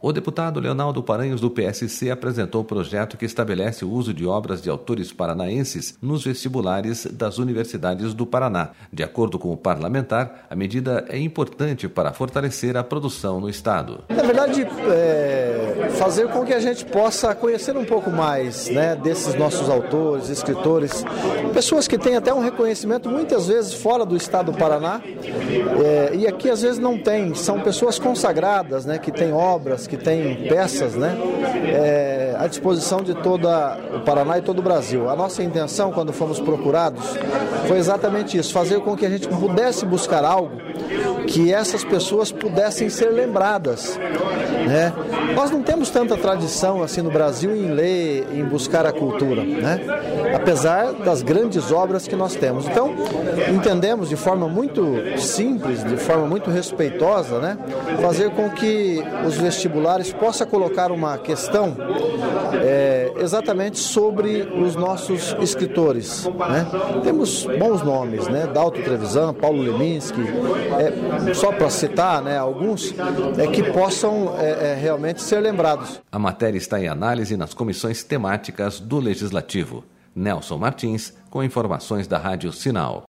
O deputado Leonardo Paranhos, do PSC, apresentou o projeto que estabelece o uso de obras de autores paranaenses nos vestibulares das universidades do Paraná. De acordo com o parlamentar, a medida é importante para fortalecer a produção no estado. Na verdade, fazer com que a gente possa conhecer um pouco mais, né, desses nossos autores, escritores, pessoas que têm até um reconhecimento muitas vezes fora do estado do Paraná, e aqui às vezes não tem, são pessoas consagradas, né, que têm obras, que têm peças, né, à disposição de todo o Paraná e todo o Brasil. A nossa intenção, quando fomos procurados, foi exatamente isso, fazer com que a gente pudesse buscar algo que essas pessoas pudessem ser lembradas, né? Nós não temos tanta tradição assim no Brasil em ler, em buscar a cultura, né? Apesar das grandes obras que nós temos. Então, entendemos de forma muito simples, de forma muito respeitosa, né? Fazer com que os vestibulares possam colocar uma questão exatamente sobre os nossos escritores, né? Temos bons nomes, né? Dalto Trevisan, Paulo Leminski, só para citar, né, alguns que possam realmente ser lembrados. A matéria está em análise nas comissões temáticas do Legislativo. Nelson Martins, com informações da Rádio Sinal.